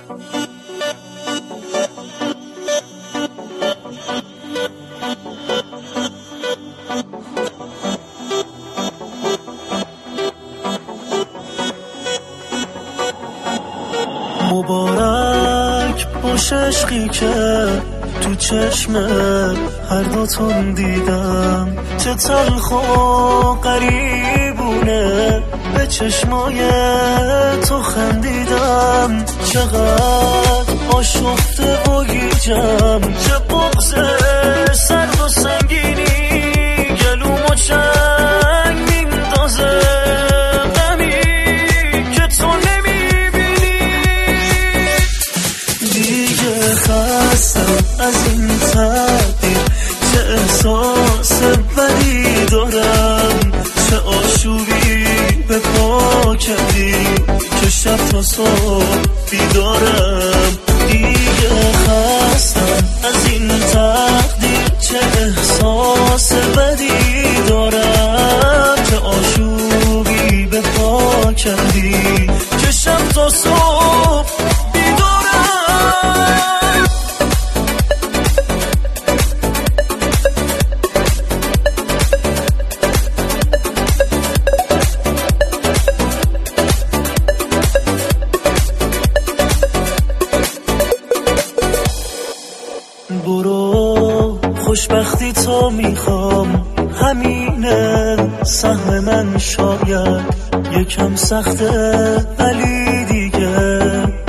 مبارک باش عشقی که تو چشم هر دوتون دیدم، چه تلخ و غریبونه به چشمای تو خندیدم. چقدر آشفته و گیجم، چه بغض سرد و سنگینی گلوم و چنگ میندازه، غمی که تو نمیبینی. دیگه خستم از این تقدیر، چه احساس بدی دارم، چه آشوبی به پا کردی که شب تا صبح بیدارم. دیگه خستم از این تقدیر، چه احساس بدی دارم، چه آشوبی به پا کردی که شب تا صبح بیدارم. برو خوشبختی تو میخوام، همینه سهم من. شاید یکم سخته ولی دیگه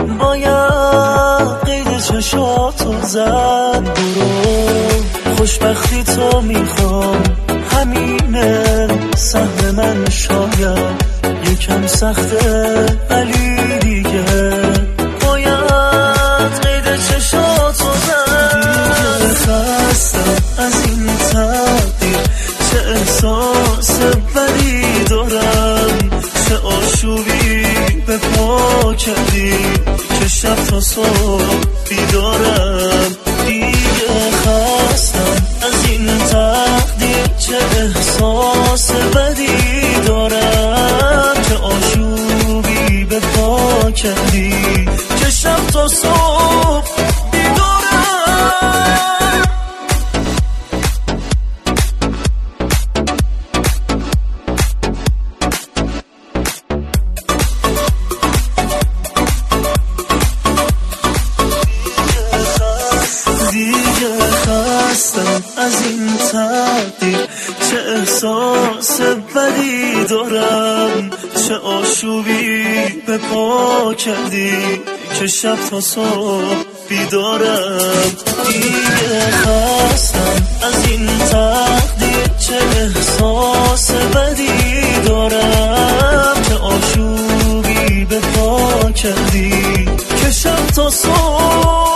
باید قید چشاتو زد. برو خوشبختی تو میخوام، همینه سهم من. شاید یکم سخته ولی دیگه باید قید چشاتو زد. خستم از این تقدیر، چه احساس بدی دارم، چه آشوبی به پا کردی که شب تا صبح بیدارم. دیگه خستم از این تقدیر، چه احساس بدی دارم، چه آشوبی به پا کردی که شب تا صبح بیدارم. دیگه خستم از این تقدیر، چه احساس بدی دارم، چه آشوبی به پا کردی که شب تا صبح بیدارم. دیگه خستم از این تقدیر، چه احساس بدی دارم، چه آشوبی به پا کردی که شب تا صبح